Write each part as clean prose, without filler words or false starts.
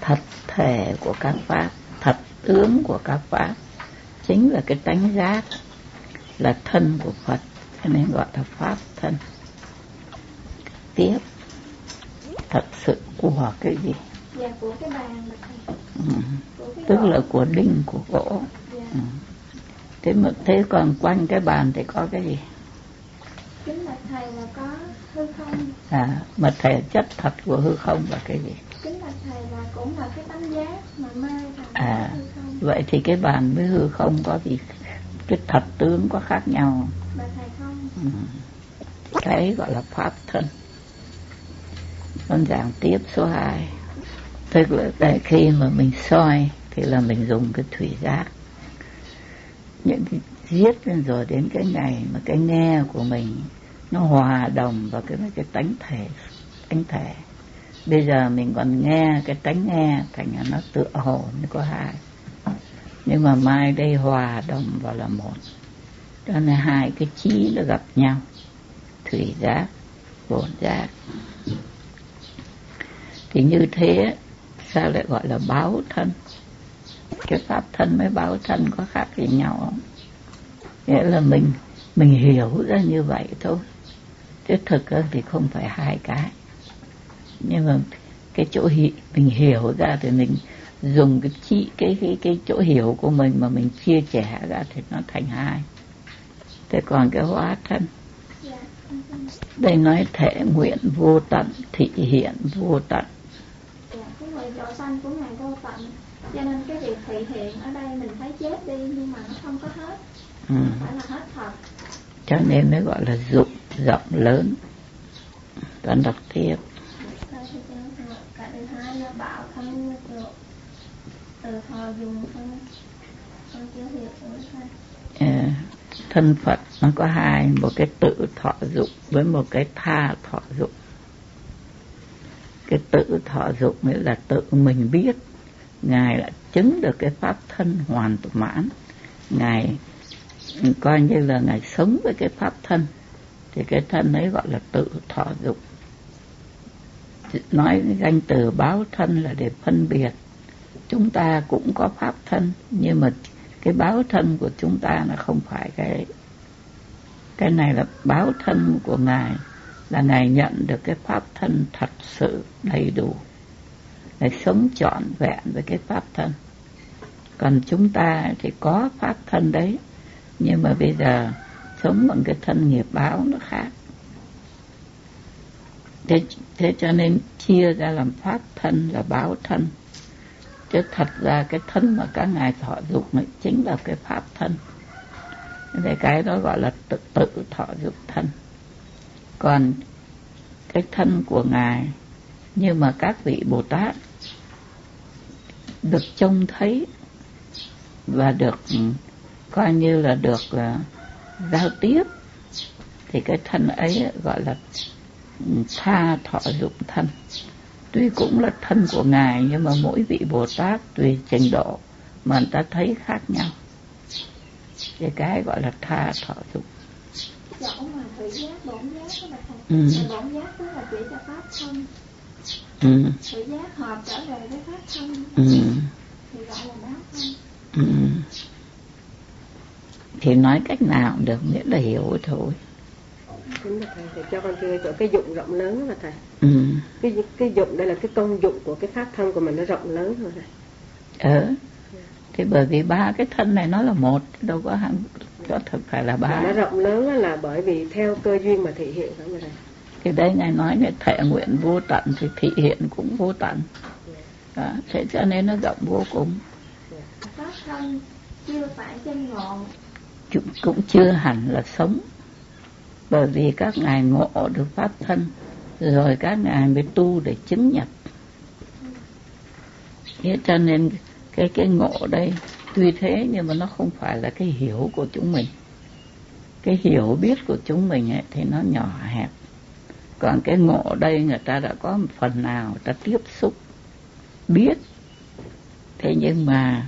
thật thể của các pháp, thật tướng của các pháp chính là cái tánh giác, là thân của Phật, cho nên gọi là pháp thân. Tiếp, thật sự của cái gì? Dạ, của cái bàn mà thầy. Tức là của đinh, của gỗ. Dạ. Thế còn quanh cái bàn thì có cái gì? Chính là thầy là có hư không. Mà thể chất thật của hư không là cái gì? Chính là thầy là cũng là cái tánh giác mà mê là hư không. Vậy thì cái bàn với hư không có gì, cái thật tướng có khác nhau không? Bà thầy không. Cái gọi là pháp thân. Con giảng tiếp số 2. Tức là khi mà mình soi thì là mình dùng cái thủy giác. Những cái giết lên rồi đến cái ngày mà cái nghe của mình nó hòa đồng vào cái tánh thể. Bây giờ mình còn nghe cái tánh nghe, thành ra nó tựa hồ nó có hai. Nhưng mà mai đây hòa đồng vào là một. Cho nên hai cái trí nó gặp nhau. Thủy giác, bổn giác. Thì như thế sao lại gọi là báo thân? Cái pháp thân với báo thân có khác gì nhau không? Nghĩa là mình hiểu ra như vậy thôi. Chứ thực ra thì không phải hai cái. Nhưng mà cái chỗ mình hiểu ra thì mình dùng cái chỗ hiểu của mình mà mình chia sẻ ra thì nó thành hai. Thế còn cái hóa thân, đây nói thể nguyện vô tận, thị hiện vô tận. Cái nguyện độ sanh của Ngài vô tận, cho nên cái việc thị hiện ở đây mình thấy chết đi nhưng mà nó không có hết, không phải là hết thật. Cho nên mới gọi là dụng rộng lớn. Con đọc tiếp. Cái thứ hai là bảo thân từ thọ dùng thân chưa hiểu thân. Thân Phật nó có hai, một cái tự thọ dụng với một cái tha thọ dụng. Cái tự thọ dụng nghĩa là tự mình biết, Ngài đã chứng được cái pháp thân hoàn mãn, Ngài coi như là Ngài sống với cái pháp thân, thì cái thân ấy gọi là tự thọ dụng. Nói danh từ báo thân là để phân biệt chúng ta cũng có pháp thân, nhưng mà cái báo thân của chúng ta là không phải cái này là báo thân của Ngài, là Ngài nhận được cái pháp thân thật sự đầy đủ, Ngài sống trọn vẹn với cái pháp thân. Còn chúng ta thì có pháp thân đấy, nhưng mà bây giờ sống bằng cái thân nghiệp báo nó khác. Thế cho nên chia ra làm pháp thân là báo thân. Chứ thật ra cái thân mà các ngài thọ dụng ấy chính là cái pháp thân. Thế cái đó gọi là tự thọ dụng thân. Còn cái thân của ngài, nhưng mà các vị Bồ Tát được trông thấy và được coi như là được giao tiếp, thì cái thân ấy gọi là tha thọ dụng thân. Tuy cũng là thân của ngài, nhưng mà mỗi vị Bồ Tát tùy trình độ mà người ta thấy khác nhau, thì cái gọi là tha thọ dụng. Chỗ mà thủy giác, bổn giác đó là thầy. Bổn giác đó là chỉ cho pháp thân. Thủy giác hợp trở về với pháp thân, thì gọi là báo thân. Thì nói cách nào cũng được, miễn là hiểu thôi. Đúng rồi thầy, cho con thưa cái dụng rộng lớn mà thầy. Cái dụng đây là cái công dụng của cái pháp thân của mình, nó rộng lớn thôi thầy. Thì bởi vì ba cái thân này nó là một, đâu có hẳn có thực phải là ba. Nó rộng lớn là bởi vì theo cơ duyên mà thể hiện phải không thầy? Thì đây ngài nói là thể nguyện vô tận thì thị hiện cũng vô tận. Đó, thế cho nên nó rộng vô cùng. Pháp thân chưa phải chân ngộ, cũng chưa hẳn là sống. Bởi vì các ngài ngộ được pháp thân, rồi các ngài mới tu để chứng nhập. Thế cho nên cái ngộ đây tuy thế nhưng mà nó không phải là cái hiểu của chúng mình. Cái hiểu biết của chúng mình ấy, thì nó nhỏ hẹp. Còn cái ngộ đây người ta đã có một phần nào người ta tiếp xúc biết. Thế nhưng mà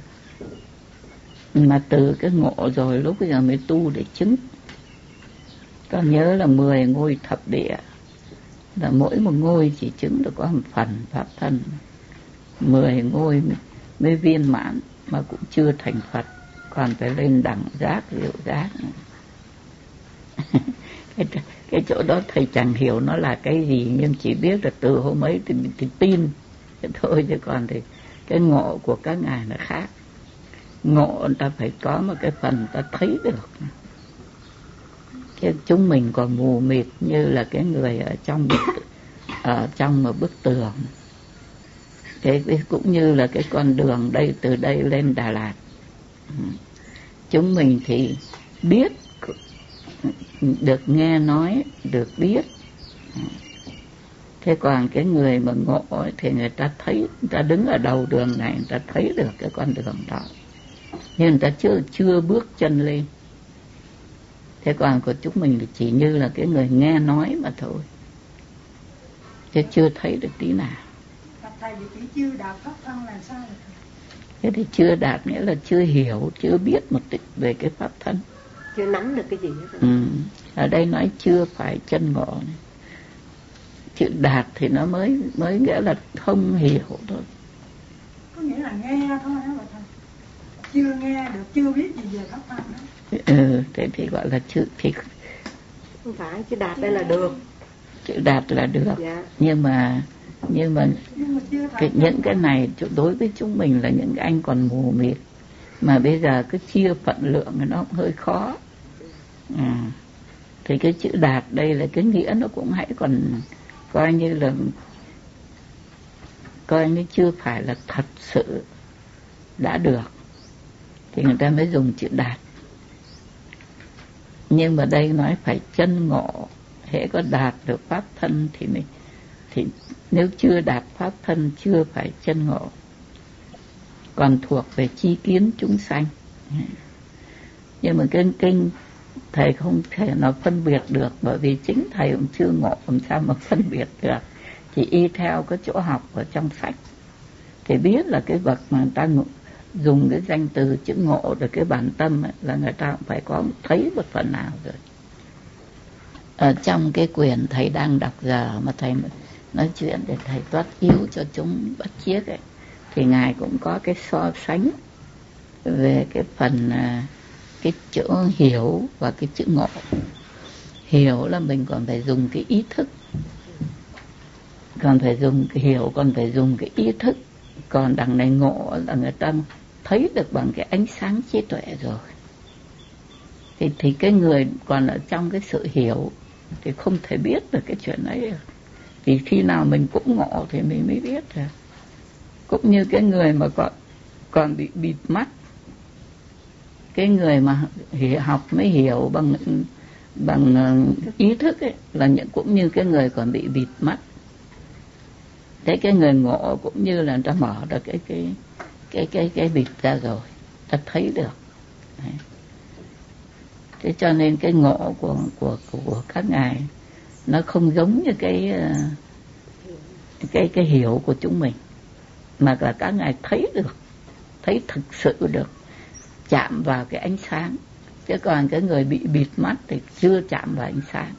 từ cái ngộ rồi lúc bây giờ mới tu để chứng. Con nhớ là 10 ngôi thập địa, là mỗi một ngôi chỉ chứng được có một phần pháp thân. 10 ngôi mới viên mãn mà cũng chưa thành Phật, còn phải lên đẳng giác diệu giác. Cái chỗ đó thầy chẳng hiểu nó là cái gì, nhưng chỉ biết là từ hôm ấy thì tin thế thôi, chứ còn thì cái ngộ của các ngài là khác. Ngộ người ta phải có một cái phần ta thấy được, chứ chúng mình còn mù mịt như là cái người ở trong một bức tường. Thế cũng như là cái con đường đây, từ đây lên Đà Lạt, chúng mình thì biết, được nghe nói, được biết. Thế còn cái người mà ngộ thì người ta thấy, người ta đứng ở đầu đường này, người ta thấy được cái con đường đó, nhưng người ta chưa bước chân lên. Thế còn của chúng mình thì chỉ như là cái người nghe nói mà thôi, chứ chưa thấy được tí nào. Thầy thì chỉ chưa đạt pháp thân là sao? Thế thì chưa đạt nghĩa là chưa hiểu, chưa biết một tích về cái pháp thân, chưa nắm được cái gì hết. Ở đây nói chưa phải chân ngộ này. Chữ đạt thì nó mới nghĩa là không hiểu thôi. Có nghĩa là nghe thôi hả bà thầy? Chưa nghe được, chưa biết gì về pháp thân đó. Thế thì gọi là chữ thì không phải, chữ đạt đây là được. Chữ đạt là được. Dạ. Nhưng mà những cái này đối với chúng mình là những anh còn mù mịt, mà bây giờ cứ chia phận lượng thì nó cũng hơi khó. Thì cái chữ đạt đây là cái nghĩa nó cũng hãy còn coi như chưa phải là thật sự đã được, thì người ta mới dùng chữ đạt. Nhưng mà đây nói phải chân ngộ, hễ có đạt được pháp thân thì nếu chưa đạt pháp thân chưa phải chân ngộ, còn thuộc về chi kiến chúng sanh. Nhưng mà cái kinh thầy không thể nào phân biệt được, bởi vì chính thầy cũng chưa ngộ, làm sao mà phân biệt được. Chỉ y theo cái chỗ học ở trong sách thì biết là cái bậc mà người ta dùng cái danh từ chữ ngộ được cái bản tâm ấy, là người ta cũng phải có thấy một phần nào rồi. Ở trong cái quyển thầy đang đọc giờ mà thầy nói chuyện để thầy toát yếu cho chúng bắt chiếc ấy, thì ngài cũng có cái so sánh về cái phần cái chữ hiểu và cái chữ ngộ. Hiểu là mình còn phải dùng cái ý thức, còn phải dùng cái hiểu, còn phải dùng cái ý thức. Còn đằng này ngộ là người ta thấy được bằng cái ánh sáng trí tuệ rồi. Thì cái người còn ở trong cái sự hiểu thì không thể biết được cái chuyện ấy. Thì khi nào mình cũng ngộ thì mình mới biết được. Cũng như cái người mà còn bị bịt mắt, cái người mà học mới hiểu bằng ý thức ấy, là cũng như cái người còn bị bịt mắt. Thế cái người ngộ cũng như là người ta mở được cái bịt ra rồi, ta thấy được. Đấy. Thế cho nên cái ngộ của các ngài nó không giống như cái hiểu của chúng mình, mà là các ngài thấy được, thấy thực sự được, chạm vào cái ánh sáng. Chứ còn cái người bị bịt mắt thì chưa chạm vào ánh sáng.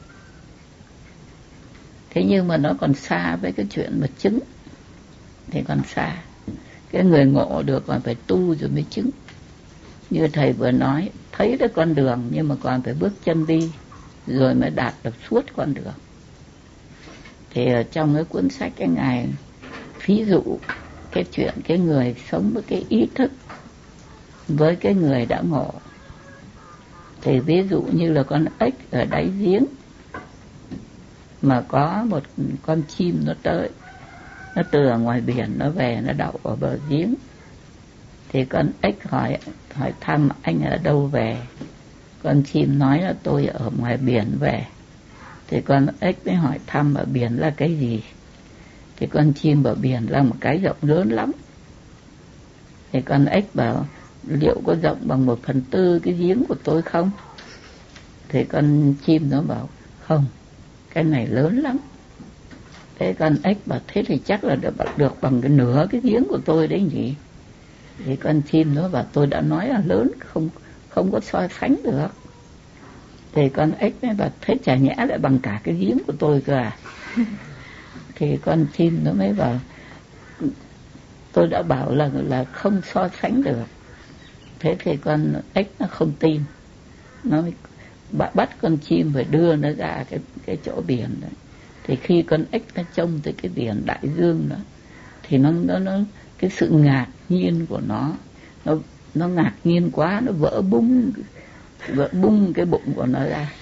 Thế nhưng mà nó còn xa với cái chuyện mà chứng, thì còn xa. Cái người ngộ được còn phải tu rồi mới chứng. Như thầy vừa nói, thấy được con đường nhưng mà còn phải bước chân đi rồi mới đạt được suốt con đường. Thì ở trong cái cuốn sách cái ngài ví dụ cái chuyện cái người sống với cái ý thức với cái người đã ngộ. Thì ví dụ như là con ếch ở đáy giếng mà có một con chim nó tới, nó từ ở ngoài biển nó về, nó đậu ở bờ giếng. Thì con ếch hỏi thăm anh ở đâu về. Con chim nói là tôi ở ngoài biển về. Thì con ếch mới hỏi thăm ở biển là cái gì. Thì con chim bảo biển là một cái rộng lớn lắm. Thì con ếch bảo liệu có rộng bằng 1/4 cái giếng của tôi không? Thì con chim nó bảo không, cái này lớn lắm. Thế con ếch bảo thế thì chắc là được bằng cái nửa cái giếng của tôi đấy nhỉ. Thì con chim nó bảo tôi đã nói là lớn, không có so sánh được. Thì con ếch mới bảo thế chả nhẽ lại bằng cả cái giếng của tôi cơ à. Thì con chim nó mới bảo tôi đã bảo là không so sánh được. Thế thì con ếch nó không tin, nó bắt con chim phải đưa nó ra cái chỗ biển đấy. Thì khi con ếch nó trông tới cái biển đại dương đó, thì nó cái sự ngạc nhiên của nó ngạc nhiên quá, nó vỡ bung cái bụng của nó ra.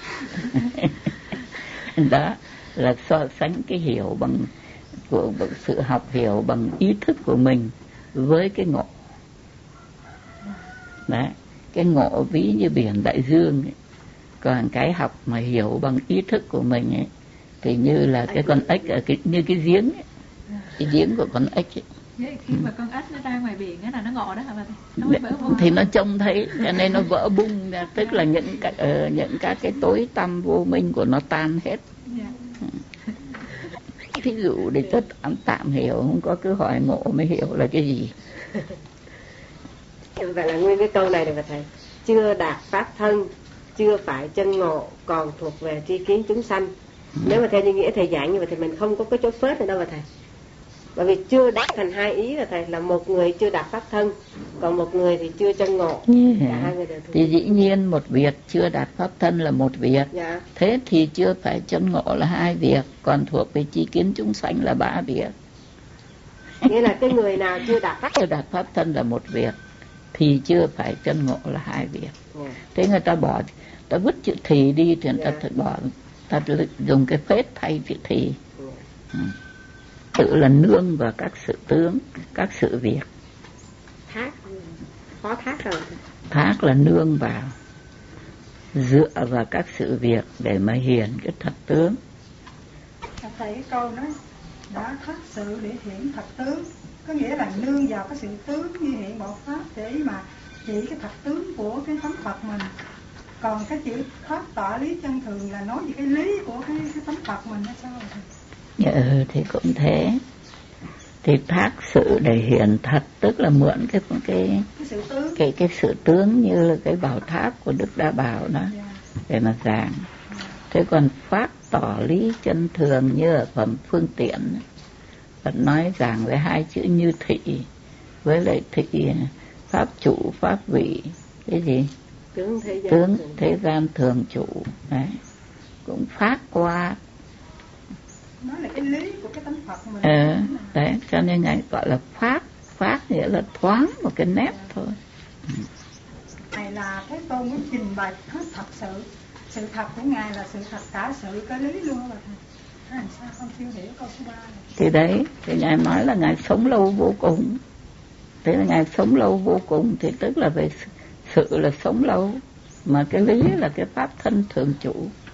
Đó là so sánh cái hiểu bằng sự học hiểu bằng ý thức của mình với cái ngộ. Đấy, cái ngộ ví như biển đại dương ấy. Còn cái học mà hiểu bằng ý thức của mình ấy, thì như là cái con ếch ở như cái giếng ấy. Cái giếng của con ếch ấy. Khi mà con ếch nó ra ngoài biển á là nó ngộ đó hả bà? Nó mới vỡ bung. Thì nó trông thấy cho nên nó vỡ bung ra, tức là những các cái tối tăm vô minh của nó tan hết. Thí dụ để cho tạm hiểu, không có cứ hỏi ngộ mới hiểu là cái gì. Vậy là nguyên cái câu này là thầy chưa đạt pháp thân, chưa phải chân ngộ, còn thuộc về tri kiến chúng sanh. Nếu mà theo như nghĩa thầy giảng như vậy thì mình không có cái chỗ phết ở đâu mà thầy. Bởi vì chưa đạt thành hai ý là thầy, là một người chưa đạt pháp thân, còn một người thì chưa chân ngộ. Cả hai người đều thuộc. Thì dĩ nhiên một việc chưa đạt pháp thân là một việc. Dạ. Thế thì chưa phải chân ngộ là hai việc, còn thuộc về tri kiến chúng sanh là ba việc. Nghĩa là cái người nào chưa đạt pháp thân là một việc, thì chưa phải chân ngộ là hai việc. Thế người ta ta vứt chữ thì đi thì người ta bỏ, ta dùng cái phết thay chữ thì. Tự là nương vào các sự tướng, các sự việc. Thác rồi. Thác là nương vào, dựa vào các sự việc để mà hiển cái thật tướng. Thầy cái câu đó đã thất sự để hiển thật tướng, có nghĩa là nương vào cái sự tướng như hiện bộ pháp để mà chỉ cái thật tướng của cái tánh Phật mình. Còn cái chữ thoát tọa lý chân thường là nói về cái lý của cái tánh Phật mình hay sao rồi? Thì cũng thế. Thì thác sự để hiển thật, tức là mượn cái sự tướng như là cái bảo tháp của Đức Đa Bảo đó, để mà giảng. Thế còn phát tỏ lý chân thường như ở phẩm phương tiện, Phật nói giảng với hai chữ như thị, với lại thị pháp chủ, pháp vị, cái gì? Tướng thế gian thường chủ. Đấy, cũng phát qua. Nó là cái lý của cái tánh Phật mình. Đấy, cho nên Ngài gọi là phát nghĩa là thoáng một cái nét thôi. Này là Thế Tôn muốn trình bày hết thật sự. Sự thật của Ngài là sự thật cả sự cái lý luôn mà thầy. Làm sao không chưa hiểu câu số 3 này? Thì đấy, thì Ngài nói là Ngài sống lâu vô cùng. Thế là Ngài sống lâu vô cùng thì tức là về sự là sống lâu, mà cái lý là cái pháp thân thường chủ.